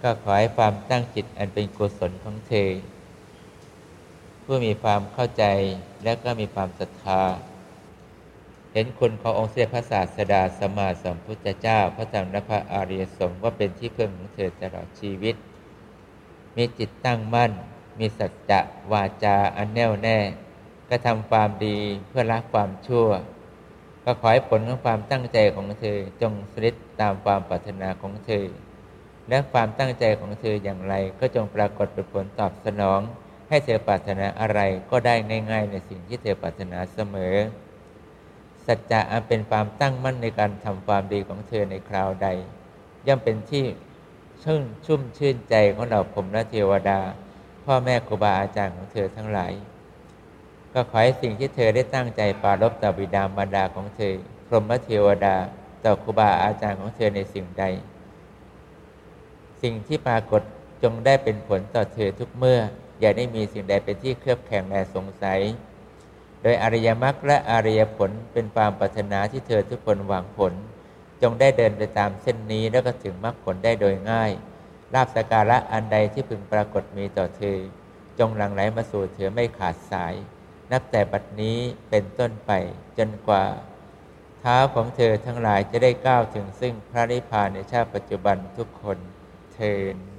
ก็ขอให้ความตั้งจิตอันเป็นกุศลของเธอผู้มีความเข้าใจและก็มีความศรัทธาเห็นคุณขององค์สมเด็จพระศาสดาสัมมาสัมพุทธเจ้าพระธรรมและพระอริยสงฆ์ว่าเป็นที่พึ่งของเธอตลอดชีวิตมีจิตตั้งมั่นมีสัจจะวาจาอันแน่วแน่กระทำความดีเพื่อละความชั่วก็ขอให้ผลของความตั้งใจของเธอจงสำเร็จตามความปรารถนาของเธอและความตั้งใจของเธออย่างไรก็จงปรากฏเป็นผลตอบสนองให้เธอปรารถนาอะไรก็ได้ง่ายๆในสิ่งที่เธอปรารถนาเสมอสัจจะอันเป็นความตั้งมั่นในการทำความดีของเธอในคราวใดย่อมเป็นที่ชุ่มชื่นใจของเราพรหมและเทวดาพ่อแม่ครูบาอาจารย์ของเธอทั้งหลายก็ขอให้สิ่งที่เธอได้ตั้งใจปรารภต่อบิดามารดาของเธอพรหมและเทวดาต่อครูบาอาจารย์ของเธอในสิ่งใดสิ่งที่ปรากฏจงได้เป็นผลต่อเธอทุกเมื่ออย่าได้มีสิ่งใดเป็นที่เคลือบแคลงและสงสัยโดยอริยมรรคและอริยผลเป็นความปรารถนาที่เธอทุกคนหวังผลจงได้เดินไปตามเส้นนี้แล้วก็ถึงมรรคผลได้โดยง่ายลาภสักการะอันใดที่พึงปรากฏมีต่อเธอจงหลั่งไหลมาสู่เธอไม่ขาดสายนับแต่บัดนี้เป็นต้นไปจนกว่าเท้าของเธอทั้งหลายจะได้ก้าวถึงซึ่งพระนิพพานในชาติปัจจุบันทุกคนเทอญ